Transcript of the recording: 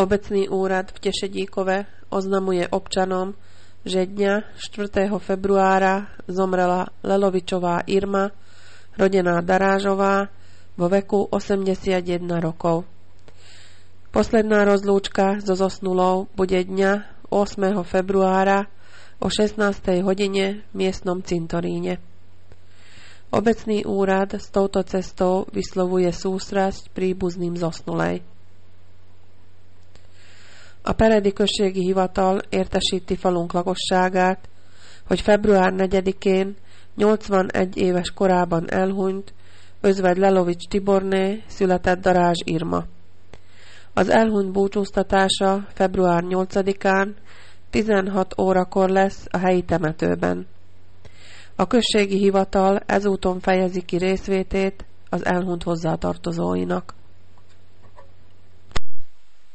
Obecný úrad v Tešedíkove oznamuje občanom, že dňa 4. februára zomrela Lelovičová Irma, rodená Darážová, vo veku 81 rokov. Posledná rozlúčka so zosnulou bude dňa 8. februára o 16. hodine v miestnom cintoríne. Obecný úrad s touto cestou vyslovuje sústrasť príbuzným zosnulej. A Peredi községi hivatal értesíti falunk lakosságát, hogy február 4-én 81 éves korában elhunyt Özvegy Lelovics Tiborné született Darázs Irma. Az elhunyt búcsúztatása február 8-án 16 órakor lesz a helyi temetőben. A községi hivatal ezúton fejezi ki részvétét az elhunyt hozzátartozóinak.